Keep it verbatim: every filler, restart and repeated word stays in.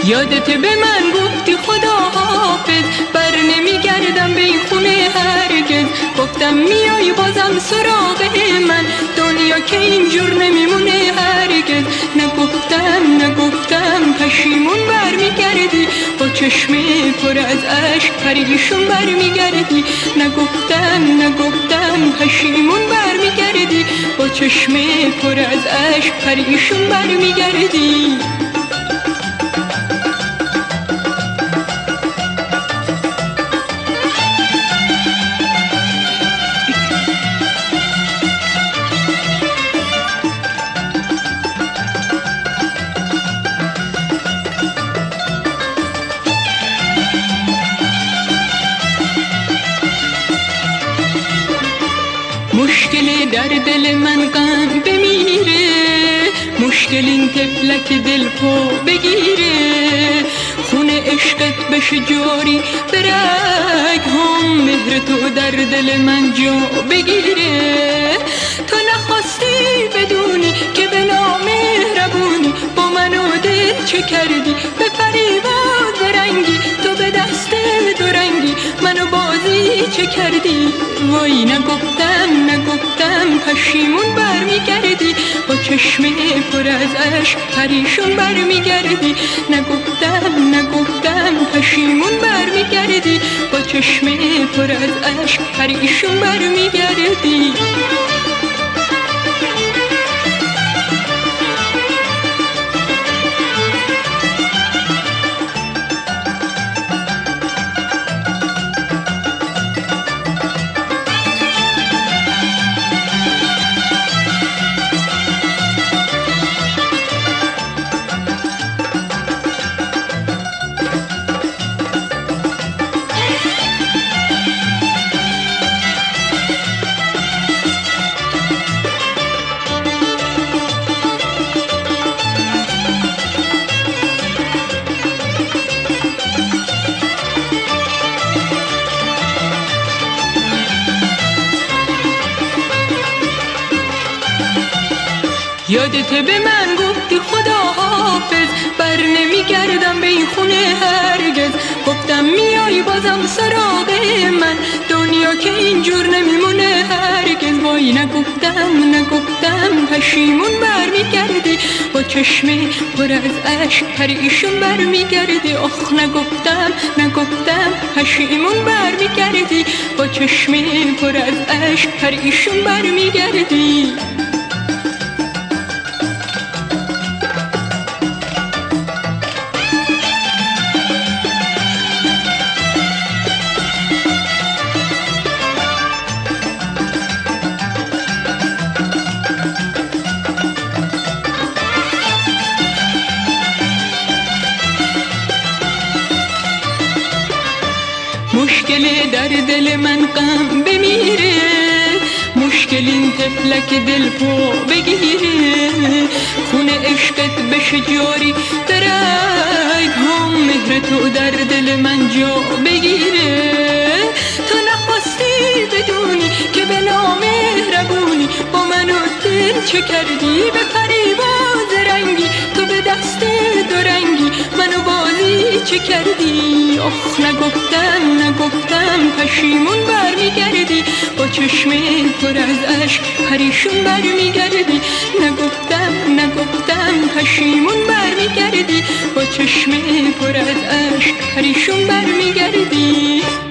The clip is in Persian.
یادت به من گفتی خدا حافظ، بر نمیگردم به این خونه هرگز. گفتم میای بازم سراغ من، دنیا که اینجور نمیمونه هرگز. نگفتم نگفتم پشیمون برمیگردی، با چشم پر از عشق پریشون برمیگردی. نگفتم نگفتم پشیمون برمیگردی، با چشم پر از عشق پریشون برمیگردی. مشکل در دل من غم بمیره، مشکل این طفلک دل پا بگیره. خون عشقت بشه جاری به رگ هم، مهر تو در دل من جا بگیره. تو نخواستی بدونی که به نامهربونی با من و دل چه کردی، به فریباد رنگی تو به دست دورنگی منو بازی چه کردی. وای نگفتم نگفتم پشیمون برمیگردی، با چشم پر از عشق پریشون برمیگردی. نگفتم نگفتم پشیمون برمیگردی، با چشم پر از عشق پریشون برمیگردی. یادت به من گفتی خدا حافظ، بر نمیگردم به این خونه هرگز. گفتم میای بازم سراغ من، دنیا که اینجور نمیمونه هرگز. وای نگفتم نگفتم پشیمون برمیگردی، با چشم پر از عشق پریشون برمیگردی. آخ نگفتم نگفتم پشیمون برمیگردی، با چشم پر از عشق پریشون برمیگردی. مشکل در دل من غم بمیره، مشکل این طفلک دل پا بگیره. خون عشقت بشه جاری در رگ هم، مهر تو در دل من جا بگیره. تو نخواستی بدونی که به نامهربونی با من و دل چه کردی، به فریباد رنگی تو به دست دورنگی منو بازی چه کردی. آخ نگفتم نگفتم پشیمون برمیگردی، با چشم پر از عشق پریشون برمیگردی. نگفتم نگفتم پشیمون برمیگردی، با چشم پر از عشق پریشون برمیگردی.